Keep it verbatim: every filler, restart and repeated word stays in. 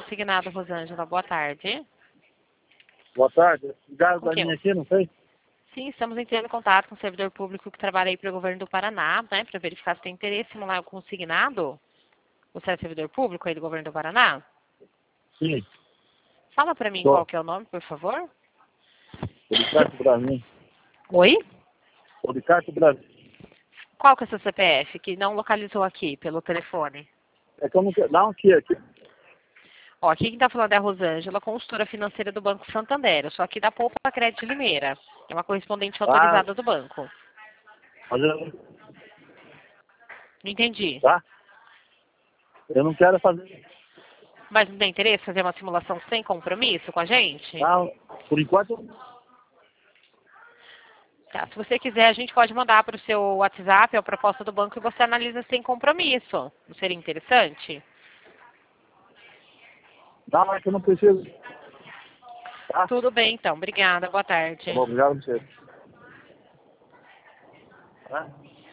consignado, Rosângela. Boa tarde. Boa tarde. Ligaram Com pra quem? mim aqui, não sei? Sim, estamos entrando em contato com o servidor público que trabalha aí para o governo do Paraná, né? Para verificar se tem interesse em simular o consignado. Você é servidor público aí do governo do Paraná? Sim. Fala para mim Sou. qual que é o nome, por favor. Policarpo Brasil. Oi? Policarpo Brasil. Qual que é o seu C P F que não localizou aqui pelo telefone? É que eu não quero. Dá um aqui, aqui. Ó, aqui quem está falando é a Rosângela, consultora financeira do Banco Santander. Eu sou aqui da Poupa Crédito de Limeira. É uma correspondente Ah, autorizada do banco. mas eu, Não entendi. tá? Eu não quero fazer. Mas não tem interesse em fazer uma simulação sem compromisso com a gente? Tá? Por enquanto, Tá, se você quiser, a gente pode mandar para o seu WhatsApp a proposta do banco e você analisa sem compromisso. Não seria interessante? não, é que eu não preciso. Tá? Tudo bem, então. Obrigada. Boa Tá tarde. bom, obrigado a você. Tá?